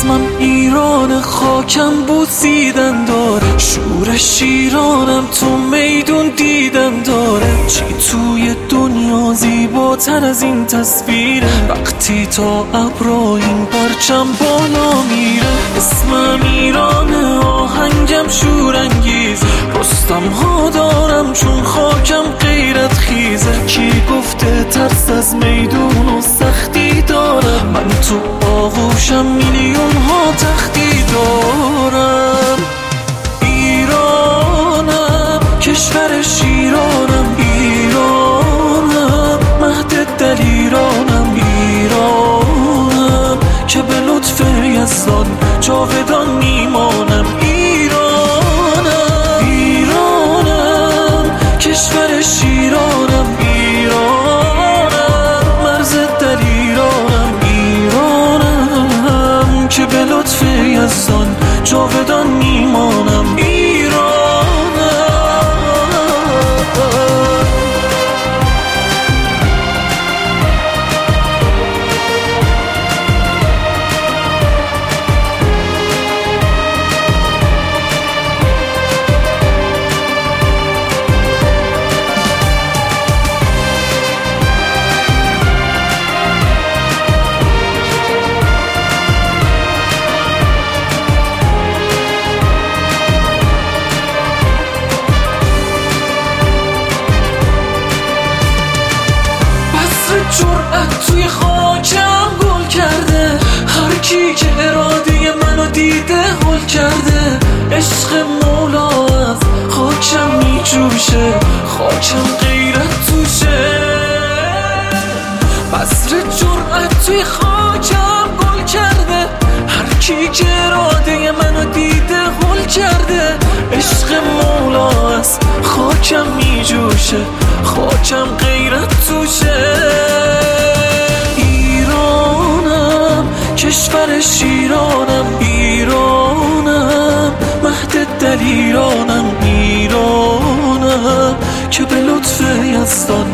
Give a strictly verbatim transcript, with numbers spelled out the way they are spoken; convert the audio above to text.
اسمم ایران، خاکم بوسیدن داره، شور شیرانم تو میدون دیدن داره. چی توی دنیا زیباتر از این تصویره، وقتی تا ابرا این پرچم بالا میره. اسمم ایرانه، آهنگم شورانگیز، رستم ها دارم چون خاکم غیرت خیزه. کی گفته ترس از میدون و سختی دارم، من تو آغوشم میلیون ها تختی دارم. ایرانم کشور شیرانم، ایرانم مهد دلیرانم، ایرانم که به لطف یزدان جاودان میمانم. ایرانم ایرانم کشور شیرانم، ایرانم مرز دلیرانم، ایرانم که به لطف یزدان جاودان میمانم. جرأت توی خاکم گل کرده، هر کی که اراده منو دیده هل کرده. عشق مولا از خاکم میجوشه، خاکم غیرت توشه. بذر جرأت توی خاکم گل کرده، هر کی که اراده منو دیده هل کرده. عشق مولا از خاکم میجوشه، خاکم غیرت توشه. ایرانم کشور شیرانم، ایرانم مهد دلیرانم، ایرانم که به لطف یزدان